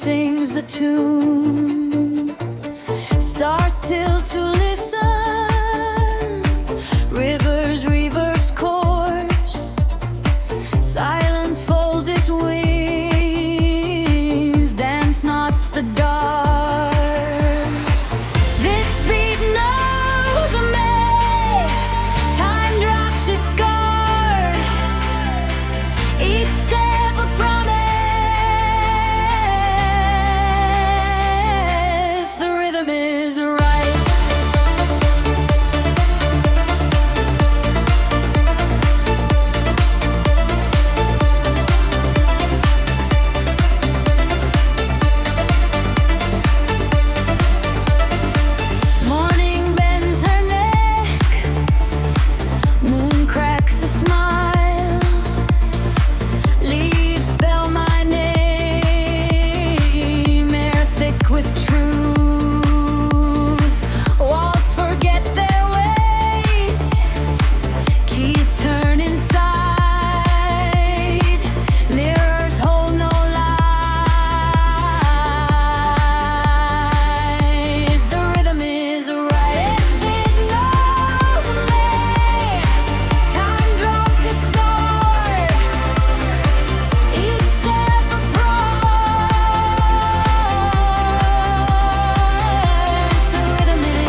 sings the tune. Stars still to listen, rivers reverse course, silence folds its wings, dance knots the dark. This beat knows me, time drops its guard, each step a promise, the rhythm is right. Morning bends her neck, moon cracks a smile, leaves spell my name, air thick with truth, walls forget their weight, keys turn inside, mirrors hold no lies, the rhythm is right. It knows me, time drops its guard, each step a promise, the rhythm is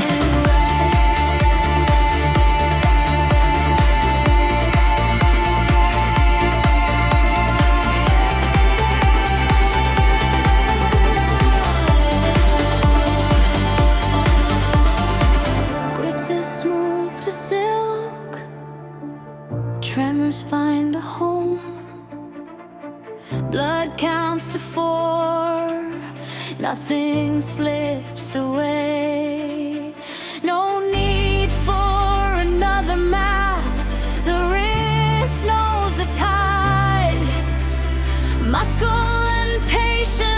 Grits is smooth to silk, tremors find a home, blood counts to 4, nothing slips away. No need for another map, the wrist knows the tide, muscle and patience